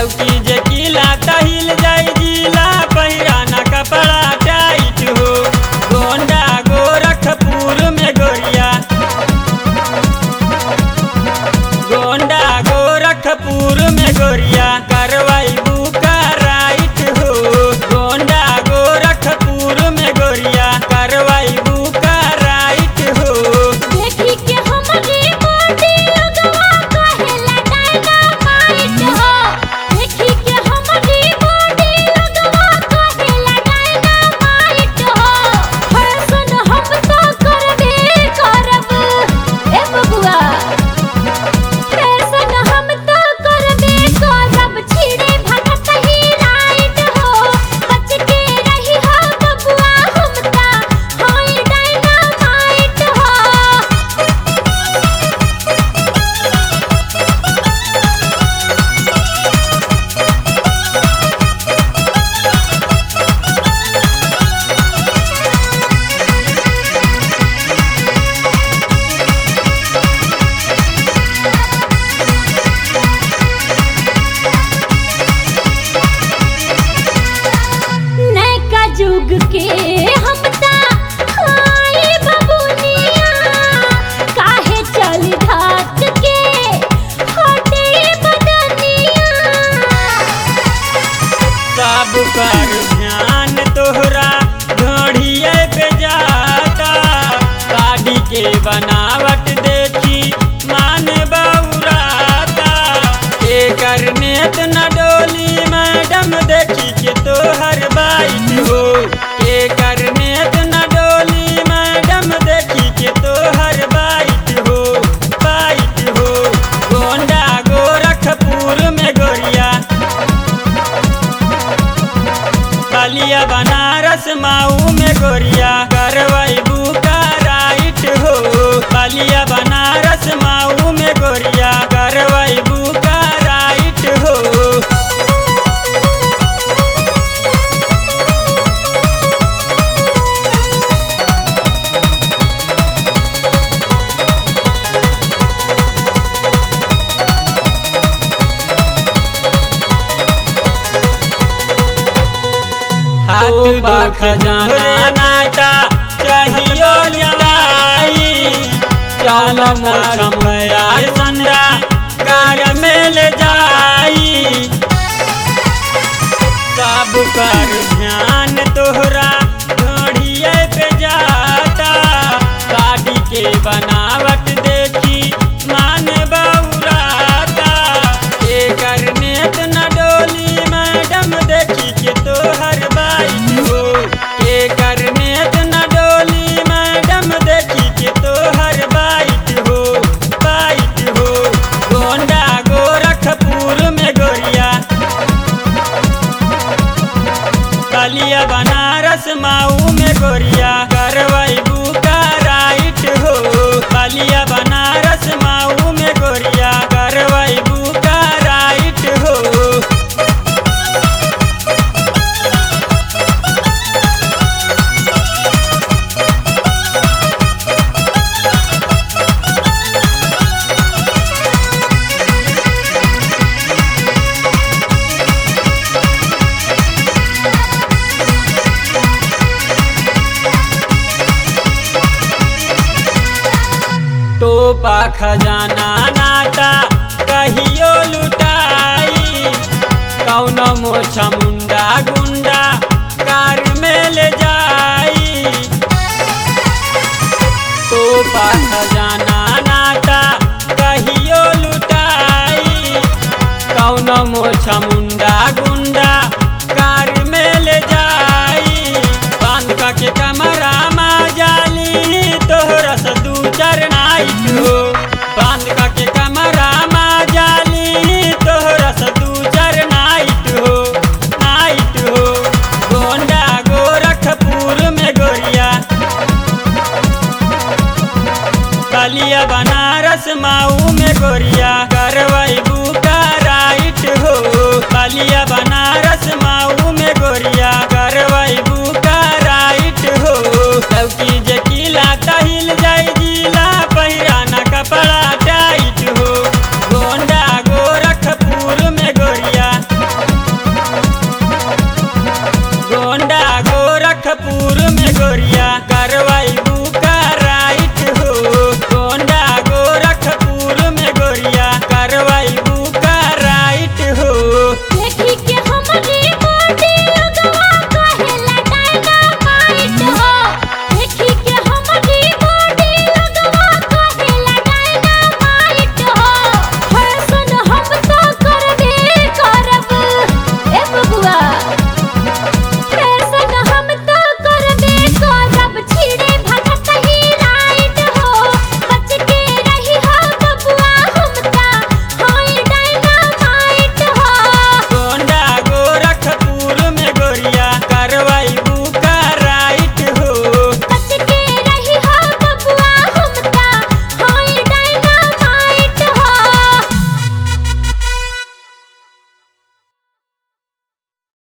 लौकी जे किला तहिल जाई जिला पहिराना कपड़ा टाइट हो गोंडा गोरखपुर में गोरिया गोंडा गोरखपुर में गोरिया करवाई बुका राइट हो गोंडा गोरखपुर में गोरिया करवाई बुका राइट हो। देखी के हमरी बॉडी लगवा कहेला डायनामाइट हो देखी के हमरी बॉडी लगवा कहेला डायनामाइट हो फैशन हम तो करबे करब ए बबुआ फैशन हम तो करबे करब छिड़े भगत ही राइट हो बच के रही हो बबुआ हम ता होई डायनामाइट हो। नैका जुग के हम ता हाय बबुनिया काहे चल घाट के हटे बदनिया। सब कर ध्यान तोहरा घड़िए पे जाता गाड़ी के बनावट देखी मान बौराता एकर नेत न डोली मैडम देखी के तोहर बाइट हो एकर नेत न डोली मैडम देखी के तोहर बाइट हो गोंडा गोरखपुर में गोरिया बलिया बनारस माऊ में गोरिया करवाई बुका राइट हो बलिया बनारस माऊ में गोरिया करवाई बुका राइट हो। हाथ बा खजाना नाटा चाहियो लड़ाई चल मोछमया संरा कार में ले जाई सब कर ध्यान तोहरा घड़िए पे जाता गाड़ी के बनावट देखी मान बौराता एकर नेत न डोली मैडम देखी के तोहर बाइट हो एकर नेत न डोली मैडम देखी के तोहर बाइट हो गोंडा गोरखपुर में गोरिया बलिया बनारस माऊ में गोरिया करवाई बुका राइट हो बलिया बनारस माऊ में गोरिया करवाई बुका राइट हो। टोपा खजाना नाटा कहियो लुटाई कौनो मोछा मुंडा गुंडा कार में ले जाई टोपा खजाना नाटा कहियो लुटाई कौनो मोछा मुंडा गुंडा